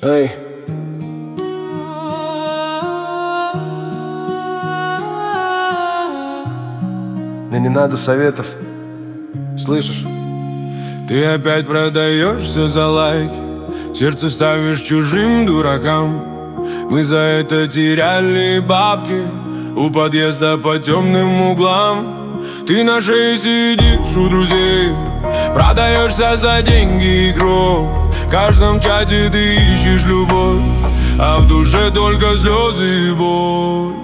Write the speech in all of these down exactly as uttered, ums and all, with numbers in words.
Эй. Мне не надо советов, слышишь? Ты опять продаешься за лайки, сердце ставишь чужим дуракам. Мы за это теряли бабки у подъезда по темным углам. Ты на шее сидишь у друзей, продаешься за деньги и кровь. В каждом чате ты ищешь любовь, а в душе только слезы и боль.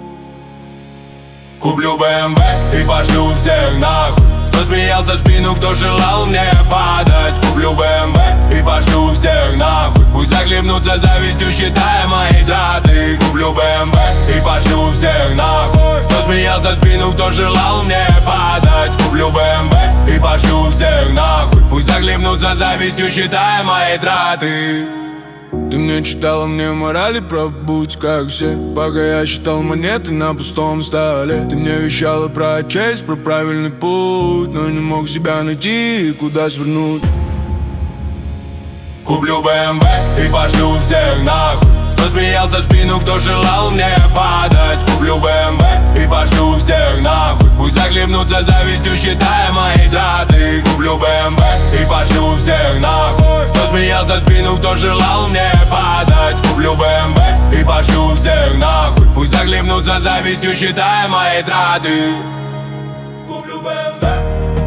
Куплю бэ эм вэ и пошлю всех нахуй. Кто смеялся в спину, кто желал мне падать. Куплю бэ эм вэ и пошлю всех нахуй. Пусть захлебнутся завистью, считая мои траты. Куплю бэ эм вэ и пошлю всех нахуй. Кто смеялся в спину, кто желал мне падать. Куплю бэ эм вэ и пошлю всех нахуй. Пусть захлебнутся завистью, считая мои траты. Ты мне читала мне морали про будь как все, пока я считал монеты на пустом столе. Ты мне вещала про честь, про правильный путь, но не мог себя найти и куда свернуть. Куплю бэ эм вэ и пошлю всех нахуй. Кто смеялся в спину, кто желал мне падать. Куплю бэ эм вэ и пошлю всех нахуй. Пусть захлебнутся завистью, считая мои траты. Куплю бэ эм вэ и пошлю всех нахуй. Кто смеялся в спину, кто желал мне падать. Куплю бэ эм вэ и пошлю всех нахуй. Пусть захлебнутся завистью, считая мои траты. Куплю бэ эм вэ.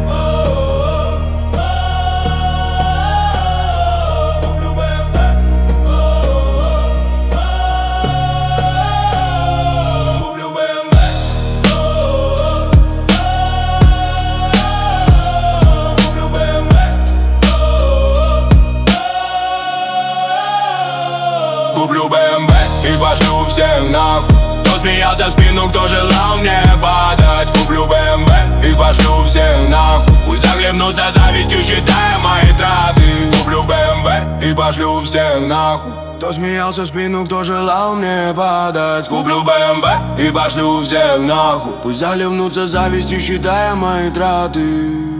Куплю бэ эм вэ и пошлю всех нахуй. Кто смеялся в спину, кто желал мне падать. Куплю бэ эм вэ и пошлю всех нахуй. Пусть захлебнутся завистью, считая мои траты. Куплю бэ эм вэ и пошлю всех нахуй. Кто смеялся в спину, кто желал мне падать. Куплю бэ эм вэ и пошлю всех нахуй. Пусть захлебнутся завистью, считая мои траты.